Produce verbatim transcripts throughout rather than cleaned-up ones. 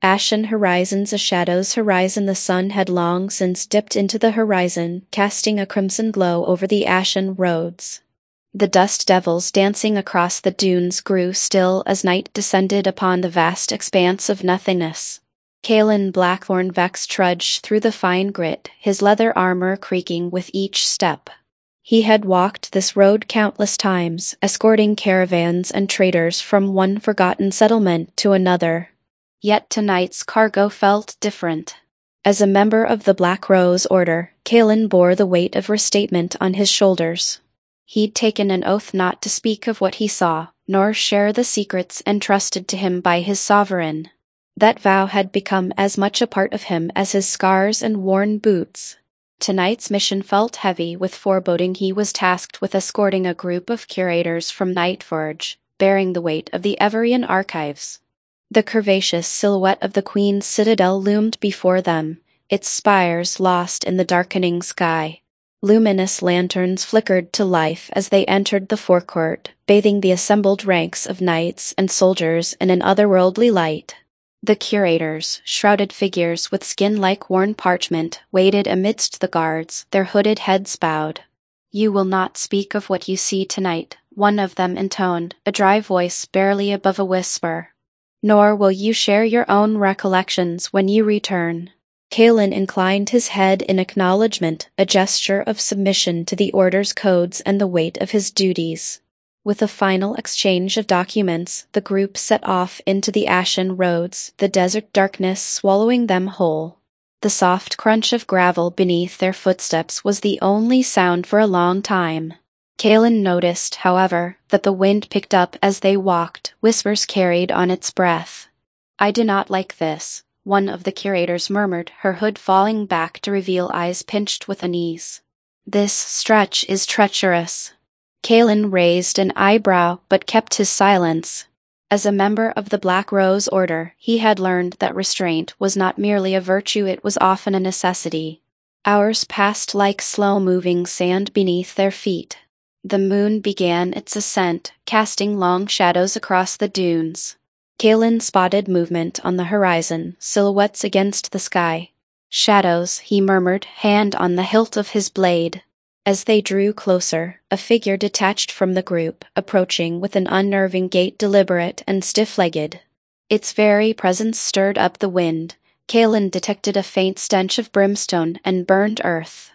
Ashen horizons, a shadow's horizon. The sun had long since dipped into the horizon, casting a crimson glow over the ashen roads. The dust devils dancing across the dunes grew still as night descended upon the vast expanse of nothingness. Kalen Blackthorn Vex trudged through the fine grit, his leather armor creaking with each step. He had walked this road countless times, escorting caravans and traders from one forgotten settlement to another. Yet tonight's cargo felt different. As a member of the Black Rose Order, Kalen bore the weight of restatement on his shoulders. He'd taken an oath not to speak of what he saw, nor share the secrets entrusted to him by his sovereign. That vow had become as much a part of him as his scars and worn boots. Tonight's mission felt heavy with foreboding. He was tasked with escorting a group of curators from Nightforge, bearing the weight of the Everian archives. The curvaceous silhouette of the Queen's citadel loomed before them, its spires lost in the darkening sky. Luminous lanterns flickered to life as they entered the forecourt, bathing the assembled ranks of knights and soldiers in an otherworldly light. The curators, shrouded figures with skin like worn parchment, waited amidst the guards, their hooded heads bowed. "You will not speak of what you see tonight," one of them intoned, a dry voice barely above a whisper. "Nor will you share your own recollections when you return." Kalen inclined his head in acknowledgement, a gesture of submission to the Order's codes and the weight of his duties. With a final exchange of documents, the group set off into the ashen roads, the desert darkness swallowing them whole. The soft crunch of gravel beneath their footsteps was the only sound for a long time. Kalen noticed, however, that the wind picked up as they walked, whispers carried on its breath. "I do not like this," one of the curators murmured, her hood falling back to reveal eyes pinched with unease. "This stretch is treacherous." Kalen raised an eyebrow but kept his silence. As a member of the Black Rose Order, he had learned that restraint was not merely a virtue, it was often a necessity. Hours passed like slow-moving sand beneath their feet. The moon began its ascent, casting long shadows across the dunes. Kalen spotted movement on the horizon, silhouettes against the sky. "Shadows," he murmured, hand on the hilt of his blade. As they drew closer, a figure detached from the group, approaching with an unnerving gait, deliberate and stiff-legged. Its very presence stirred up the wind. Kalen detected a faint stench of brimstone and burned earth.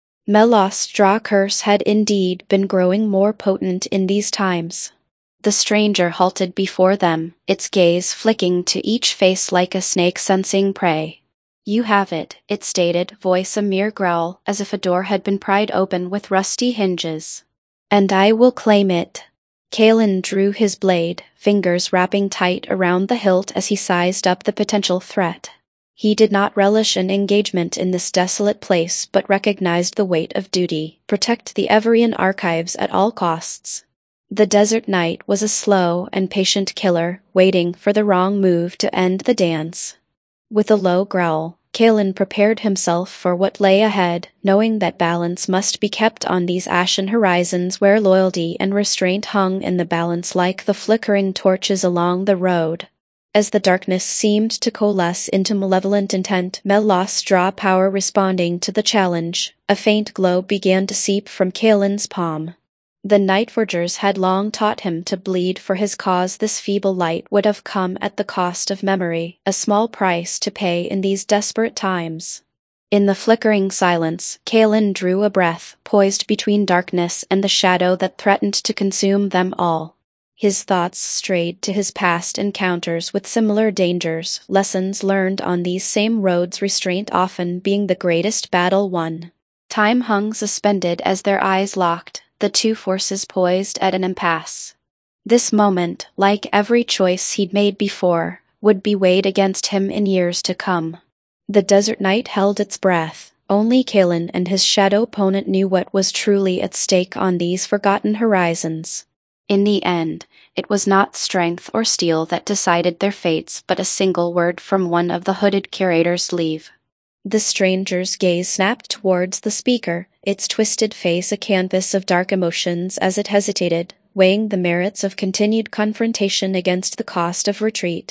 Melos Drawcurse had indeed been growing more potent in these times. The stranger halted before them, its gaze flicking to each face like a snake sensing prey. "You have it," it stated, voice a mere growl, as if a door had been pried open with rusty hinges. "And I will claim it." Kalen drew his blade, fingers wrapping tight around the hilt as he sized up the potential threat. He did not relish an engagement in this desolate place but recognized the weight of duty, protect the Everian archives at all costs. The desert night was a slow and patient killer, waiting for the wrong move to end the dance. With a low growl, Kalen prepared himself for what lay ahead, knowing that balance must be kept on these ashen horizons where loyalty and restraint hung in the balance like the flickering torches along the road. As the darkness seemed to coalesce into malevolent intent, Melos draw power responding to the challenge, a faint glow began to seep from Kalen's palm. The Nightforgers had long taught him to bleed for his cause. This feeble light would have come at the cost of memory, a small price to pay in these desperate times. In the flickering silence, Kalen drew a breath, poised between darkness and the shadow that threatened to consume them all. His thoughts strayed to his past encounters with similar dangers, lessons learned on these same roads, restraint often being the greatest battle won. Time hung suspended as their eyes locked, the two forces poised at an impasse. This moment, like every choice he'd made before, would be weighed against him in years to come. The desert night held its breath. Only Kalen and his shadow opponent knew what was truly at stake on these forgotten horizons. In the end, it was not strength or steel that decided their fates, but a single word from one of the hooded curators: leave. The stranger's gaze snapped towards the speaker, its twisted face a canvas of dark emotions as it hesitated, weighing the merits of continued confrontation against the cost of retreat.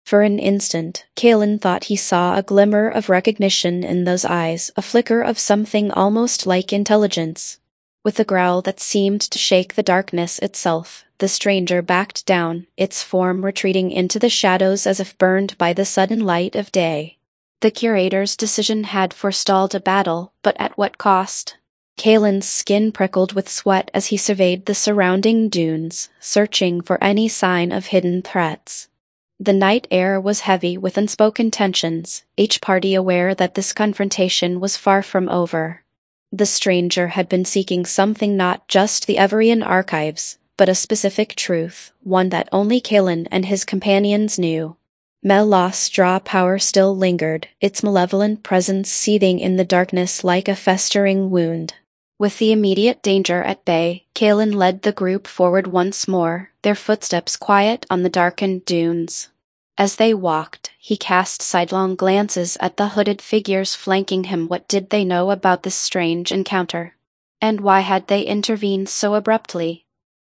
For an instant, Kalen thought he saw a glimmer of recognition in those eyes, a flicker of something almost like intelligence. With a growl that seemed to shake the darkness itself, the stranger backed down, its form retreating into the shadows as if burned by the sudden light of day. The curator's decision had forestalled a battle, but at what cost? Kalen's skin prickled with sweat as he surveyed the surrounding dunes, searching for any sign of hidden threats. The night air was heavy with unspoken tensions, each party aware that this confrontation was far from over. The stranger had been seeking something, not just the Everian archives, but a specific truth, one that only Kalen and his companions knew. Mel-Law's straw power still lingered, its malevolent presence seething in the darkness like a festering wound. With the immediate danger at bay, Kalen led the group forward once more, their footsteps quiet on the darkened dunes. As they walked, he cast sidelong glances at the hooded figures flanking him. What did they know about this strange encounter? And why had they intervened so abruptly?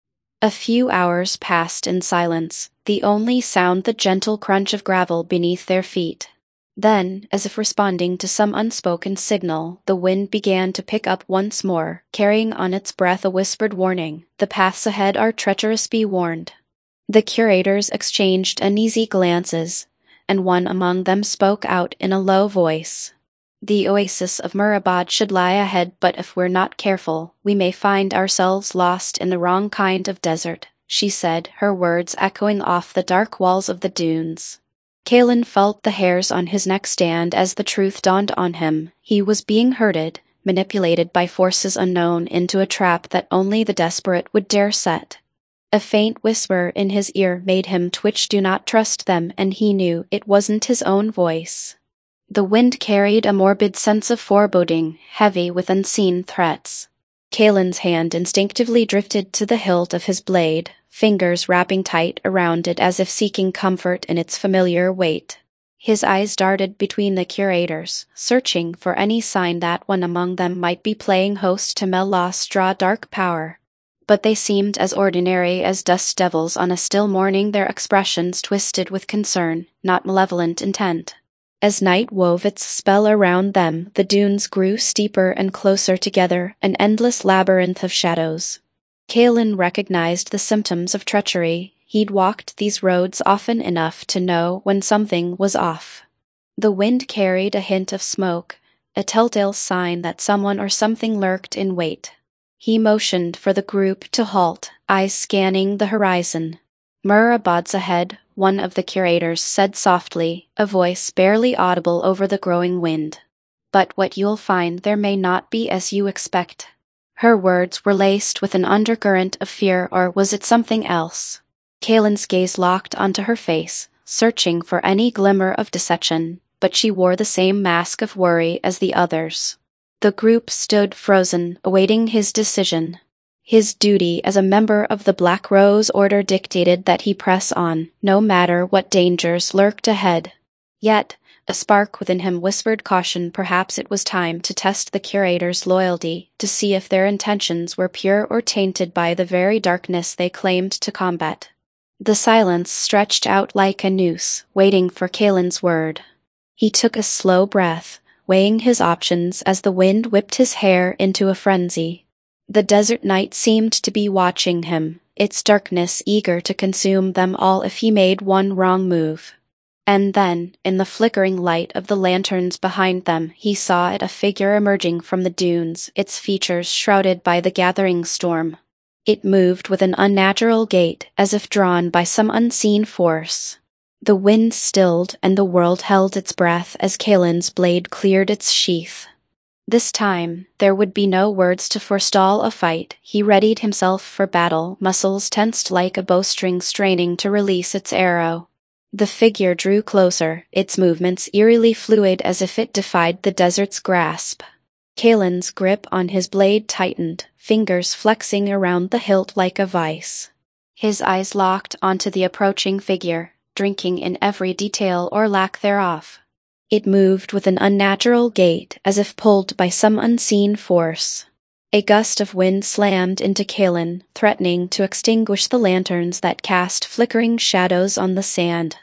A few hours passed in silence, the only sound the gentle crunch of gravel beneath their feet. Then, as if responding to some unspoken signal, the wind began to pick up once more, carrying on its breath a whispered warning. The paths ahead are treacherous, be warned. The curators exchanged uneasy glances, and one among them spoke out in a low voice. The oasis of Murabad should lie ahead, but if we're not careful, we may find ourselves lost in the wrong kind of desert, she said, her words echoing off the dark walls of the dunes. Kalen felt the hairs on his neck stand as the truth dawned on him. He was being herded, manipulated by forces unknown into a trap that only the desperate would dare set. A faint whisper in his ear made him twitch. Do not trust them, and he knew it wasn't his own voice. The wind carried a morbid sense of foreboding, heavy with unseen threats. Kalen's hand instinctively drifted to the hilt of his blade, fingers wrapping tight around it as if seeking comfort in its familiar weight. His eyes darted between the curators, searching for any sign that one among them might be playing host to Mel-Law's straw dark power. But they seemed as ordinary as dust devils on a still morning, their expressions twisted with concern, not malevolent intent. As night wove its spell around them, the dunes grew steeper and closer together, an endless labyrinth of shadows. Kalen recognized the symptoms of treachery. He'd walked these roads often enough to know when something was off. The wind carried a hint of smoke, a telltale sign that someone or something lurked in wait. He motioned for the group to halt, eyes scanning the horizon. Murabad's ahead, one of the curators said softly, a voice barely audible over the growing wind. But what you'll find there may not be as you expect. Her words were laced with an undercurrent of fear, or was it something else? Kalen's gaze locked onto her face, searching for any glimmer of deception, but she wore the same mask of worry as the others. The group stood frozen, awaiting his decision. His duty as a member of the Black Rose Order dictated that he press on, no matter what dangers lurked ahead. Yet, a spark within him whispered caution. Perhaps it was time to test the curator's loyalty, to see if their intentions were pure or tainted by the very darkness they claimed to combat. The silence stretched out like a noose, waiting for Kalen's word. He took a slow breath, weighing his options as the wind whipped his hair into a frenzy. The desert night seemed to be watching him, its darkness eager to consume them all if he made one wrong move. And then, in the flickering light of the lanterns behind them, he saw it, a figure emerging from the dunes, its features shrouded by the gathering storm. It moved with an unnatural gait, as if drawn by some unseen force. The wind stilled and the world held its breath as Kalen's blade cleared its sheath. This time, there would be no words to forestall a fight. He readied himself for battle, muscles tensed like a bowstring straining to release its arrow. The figure drew closer, its movements eerily fluid as if it defied the desert's grasp. Kalen's grip on his blade tightened, fingers flexing around the hilt like a vice. His eyes locked onto the approaching figure, drinking in every detail or lack thereof. It moved with an unnatural gait, as if pulled by some unseen force. A gust of wind slammed into Kalen, threatening to extinguish the lanterns that cast flickering shadows on the sand.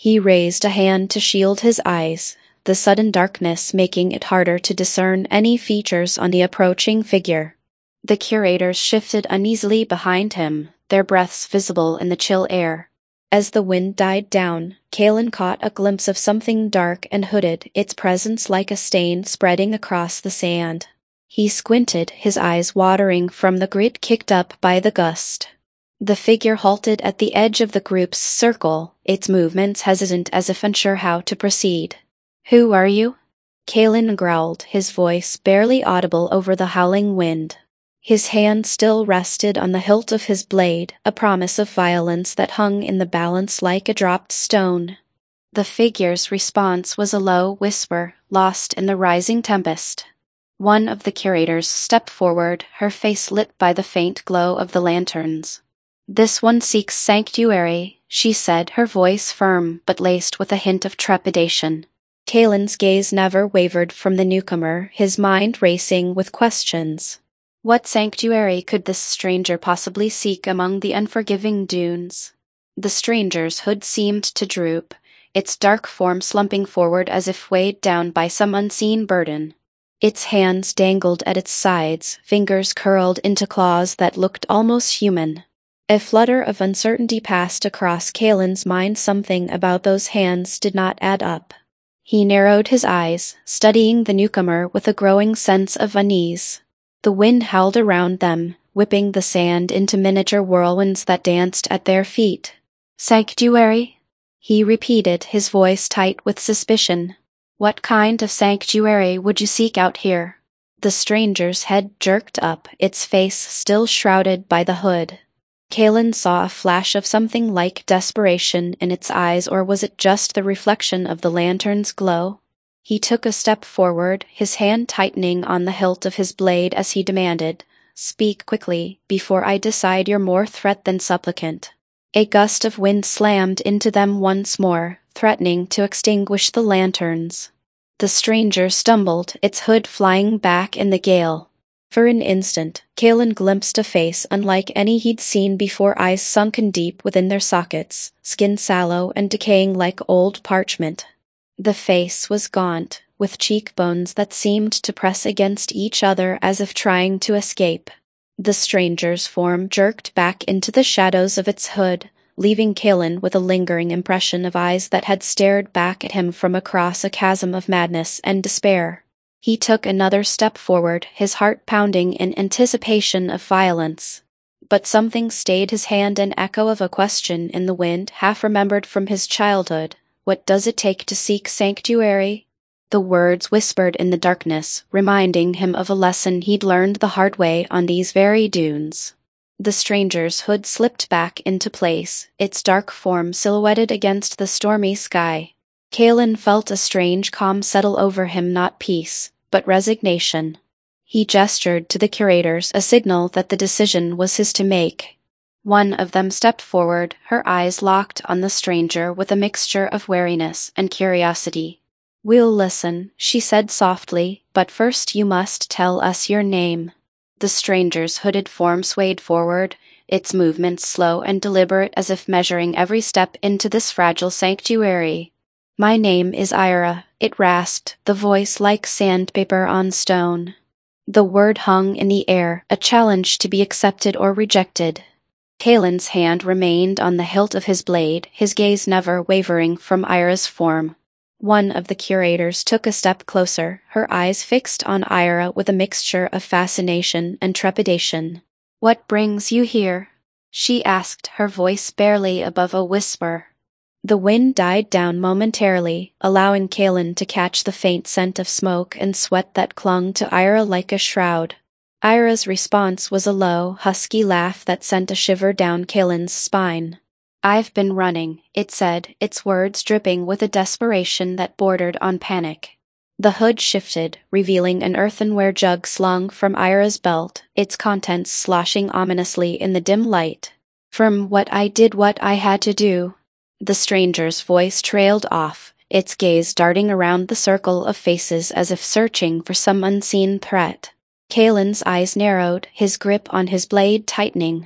He raised a hand to shield his eyes, the sudden darkness making it harder to discern any features on the approaching figure. The curators shifted uneasily behind him, their breaths visible in the chill air. As the wind died down, Kalen caught a glimpse of something dark and hooded, its presence like a stain spreading across the sand. He squinted, his eyes watering from the grit kicked up by the gust. The figure halted at the edge of the group's circle, its movements hesitant as if unsure how to proceed. "Who are you?" Kalen growled, his voice barely audible over the howling wind. His hand still rested on the hilt of his blade, a promise of violence that hung in the balance like a dropped stone. The figure's response was a low whisper, lost in the rising tempest. One of the curators stepped forward, her face lit by the faint glow of the lanterns. "This one seeks sanctuary," she said, her voice firm but laced with a hint of trepidation. Kalen's gaze never wavered from the newcomer, his mind racing with questions. What sanctuary could this stranger possibly seek among the unforgiving dunes? The stranger's hood seemed to droop, its dark form slumping forward as if weighed down by some unseen burden. Its hands dangled at its sides, fingers curled into claws that looked almost human. A flutter of uncertainty passed across Kalen's mind. Something about those hands did not add up. He narrowed his eyes, studying the newcomer with a growing sense of unease. The wind howled around them, whipping the sand into miniature whirlwinds that danced at their feet. "Sanctuary?" he repeated, his voice tight with suspicion. "What kind of sanctuary would you seek out here?" The stranger's head jerked up, its face still shrouded by the hood. Kalen saw a flash of something like desperation in its eyes, or was it just the reflection of the lantern's glow? He took a step forward, his hand tightening on the hilt of his blade as he demanded, "Speak quickly, before I decide you're more threat than supplicant." A gust of wind slammed into them once more, threatening to extinguish the lanterns. The stranger stumbled, its hood flying back in the gale. For an instant, Kalen glimpsed a face unlike any he'd seen before, eyes sunken deep within their sockets, skin sallow and decaying like old parchment. The face was gaunt, with cheekbones that seemed to press against each other as if trying to escape. The stranger's form jerked back into the shadows of its hood, leaving Kalen with a lingering impression of eyes that had stared back at him from across a chasm of madness and despair. He took another step forward, his heart pounding in anticipation of violence. But something stayed his hand, an echo of a question in the wind, half remembered from his childhood. "What does it take to seek sanctuary?" The words whispered in the darkness, reminding him of a lesson he'd learned the hard way on these very dunes. The stranger's hood slipped back into place, its dark form silhouetted against the stormy sky. Kalen felt a strange calm settle over him, not peace, but resignation. He gestured to the curators, a signal that the decision was his to make. One of them stepped forward, her eyes locked on the stranger with a mixture of wariness and curiosity. "We'll listen," she said softly, "but first you must tell us your name." The stranger's hooded form swayed forward, its movements slow and deliberate as if measuring every step into this fragile sanctuary. "My name is Ira," it rasped, the voice like sandpaper on stone. The word hung in the air, a challenge to be accepted or rejected. Kalen's hand remained on the hilt of his blade, his gaze never wavering from Ira's form. One of the curators took a step closer, her eyes fixed on Ira with a mixture of fascination and trepidation. "What brings you here?" she asked, her voice barely above a whisper. The wind died down momentarily, allowing Kalen to catch the faint scent of smoke and sweat that clung to Ira like a shroud. Ira's response was a low, husky laugh that sent a shiver down Kalen's spine. "I've been running," it said, its words dripping with a desperation that bordered on panic. The hood shifted, revealing an earthenware jug slung from Ira's belt, its contents sloshing ominously in the dim light. "From what I did what I had to do." The stranger's voice trailed off, its gaze darting around the circle of faces as if searching for some unseen threat. Kalen's eyes narrowed, his grip on his blade tightening.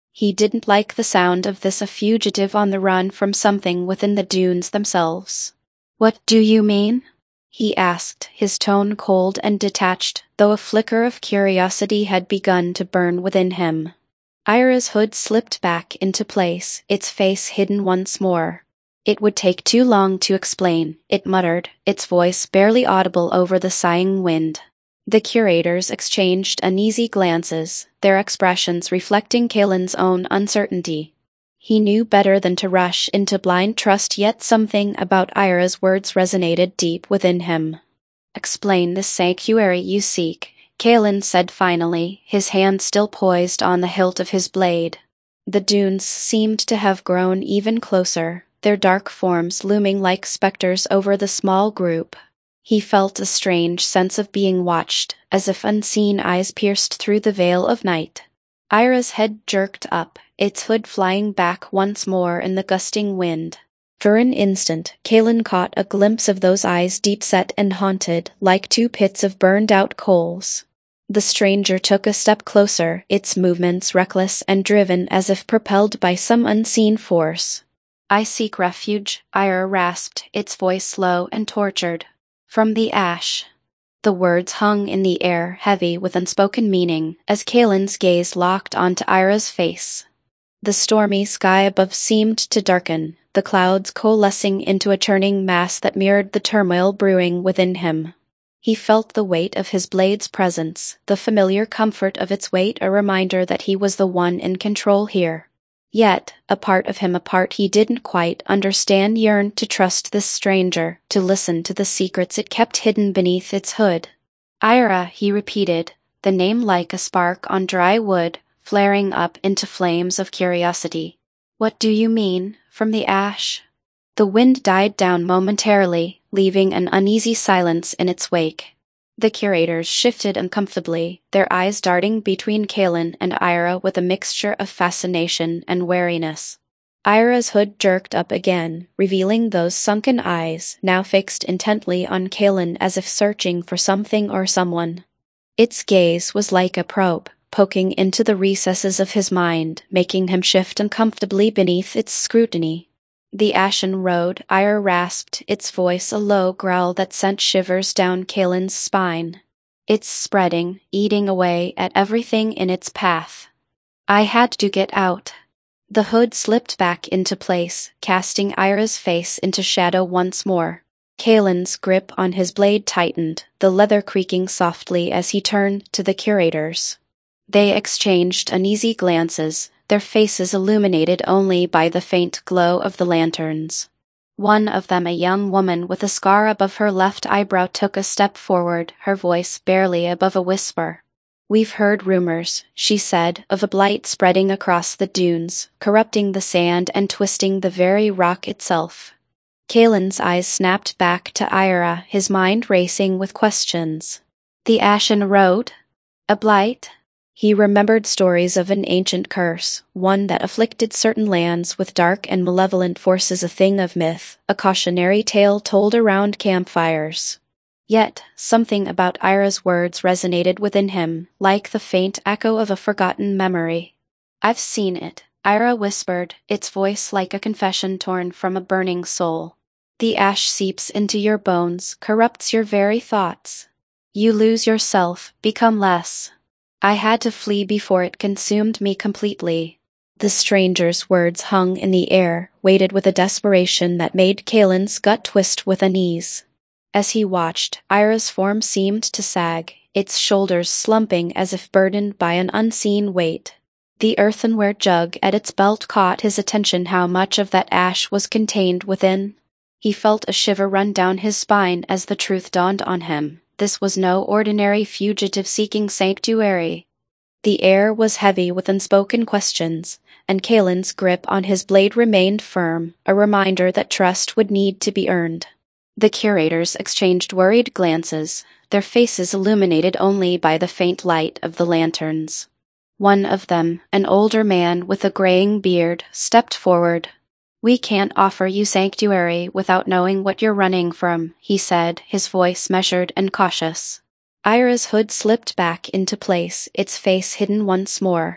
He didn't like the sound of this, a fugitive on the run from something within the dunes themselves. "What do you mean?" he asked, his tone cold and detached, though a flicker of curiosity had begun to burn within him. Ira's hood slipped back into place, its face hidden once more. "It would take too long to explain," it muttered, its voice barely audible over the sighing wind. The curators exchanged uneasy glances, their expressions reflecting Kaelin's own uncertainty. He knew better than to rush into blind trust, yet something about Ira's words resonated deep within him. "Explain the sanctuary you seek," Kaelin said finally, his hand still poised on the hilt of his blade. The dunes seemed to have grown even closer, their dark forms looming like specters over the small group. He felt a strange sense of being watched, as if unseen eyes pierced through the veil of night. Ira's head jerked up, its hood flying back once more in the gusting wind. For an instant, Kaelin caught a glimpse of those eyes, deep-set and haunted, like two pits of burned-out coals. The stranger took a step closer, its movements reckless and driven as if propelled by some unseen force. "I seek refuge," Ira rasped, its voice low and tortured. "From the ash." The words hung in the air, heavy with unspoken meaning, as Kaelin's gaze locked onto Ira's face. The stormy sky above seemed to darken, the clouds coalescing into a churning mass that mirrored the turmoil brewing within him. He felt the weight of his blade's presence, the familiar comfort of its weight, a reminder that he was the one in control here. Yet, a part of him, a part he didn't quite understand, yearned to trust this stranger, to listen to the secrets it kept hidden beneath its hood. "Ira," he repeated, the name like a spark on dry wood, flaring up into flames of curiosity. "What do you mean, from the ash?" The wind died down momentarily, leaving an uneasy silence in its wake. The curators shifted uncomfortably, their eyes darting between Kaelin and Ira with a mixture of fascination and wariness. Ira's hood jerked up again, revealing those sunken eyes, now fixed intently on Kaelin as if searching for something or someone. Its gaze was like a probe, poking into the recesses of his mind, making him shift uncomfortably beneath its scrutiny. "The Ashen Road," Ira rasped, its voice a low growl that sent shivers down Kaelin's spine. "It's spreading, eating away at everything in its path. I had to get out." The hood slipped back into place, casting Ira's face into shadow once more. Kaelin's grip on his blade tightened, the leather creaking softly as he turned to the curators. They exchanged uneasy glances, their faces illuminated only by the faint glow of the lanterns. One of them, a young woman with a scar above her left eyebrow, took a step forward, her voice barely above a whisper. "We've heard rumors," she said, "of a blight spreading across the dunes, corrupting the sand and twisting the very rock itself." Kaelin's eyes snapped back to Ira, his mind racing with questions. "The Ashen Road? A blight?" He remembered stories of an ancient curse, one that afflicted certain lands with dark and malevolent forces, a thing of myth, a cautionary tale told around campfires. Yet, something about Ira's words resonated within him, like the faint echo of a forgotten memory. "I've seen it," Ira whispered, its voice like a confession torn from a burning soul. "The ash seeps into your bones, corrupts your very thoughts. You lose yourself, become less. I had to flee before it consumed me completely." The stranger's words hung in the air, weighted with a desperation that made Kaelin's gut twist with unease. As he watched, Ira's form seemed to sag, its shoulders slumping as if burdened by an unseen weight. The earthenware jug at its belt caught his attention. How much of that ash was contained within? He felt a shiver run down his spine as the truth dawned on him. This was no ordinary fugitive seeking sanctuary. The air was heavy with unspoken questions, and Kaelin's grip on his blade remained firm, a reminder that trust would need to be earned. The curators exchanged worried glances, their faces illuminated only by the faint light of the lanterns. One of them, an older man with a graying beard, stepped forward. "We can't offer you sanctuary without knowing what you're running from," he said, his voice measured and cautious. Ira's hood slipped back into place, its face hidden once more.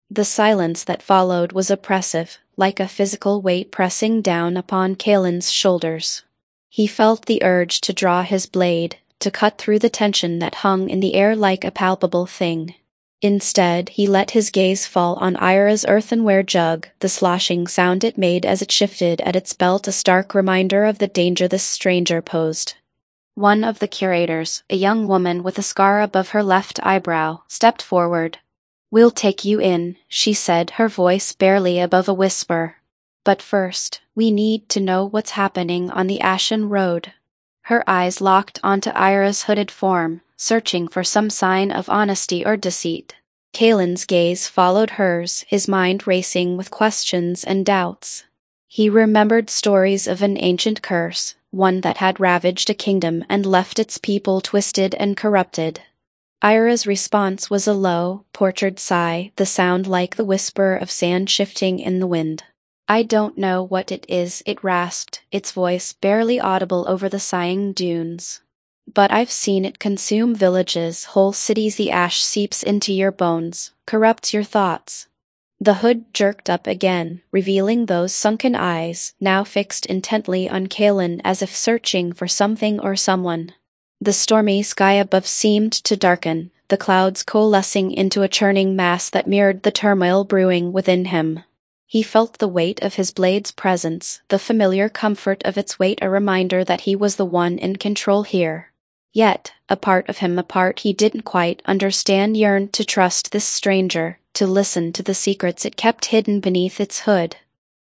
The silence that followed was oppressive, like a physical weight pressing down upon Kalen's shoulders. He felt the urge to draw his blade, to cut through the tension that hung in the air like a palpable thing. Instead, he let his gaze fall on Ira's earthenware jug, the sloshing sound it made as it shifted at its belt a stark reminder of the danger this stranger posed. One of the curators, a young woman with a scar above her left eyebrow, stepped forward. "We'll take you in," she said, her voice barely above a whisper. "But first, we need to know what's happening on the Ashen Road." Her eyes locked onto Ira's hooded form, searching for some sign of honesty or deceit. Kalen's gaze followed hers, his mind racing with questions and doubts. He remembered stories of an ancient curse, one that had ravaged a kingdom and left its people twisted and corrupted. Ira's response was a low, tortured sigh, the sound like the whisper of sand shifting in the wind. "I don't know what it is," it rasped, its voice barely audible over the sighing dunes. "But I've seen it consume villages, whole cities. The ash seeps into your bones, corrupts your thoughts." The hood jerked up again, revealing those sunken eyes, now fixed intently on Kalen as if searching for something or someone. The stormy sky above seemed to darken, the clouds coalescing into a churning mass that mirrored the turmoil brewing within him. He felt the weight of his blade's presence, the familiar comfort of its weight, a reminder that he was the one in control here. Yet, a part of him, a part he didn't quite understand, yearned to trust this stranger, to listen to the secrets it kept hidden beneath its hood.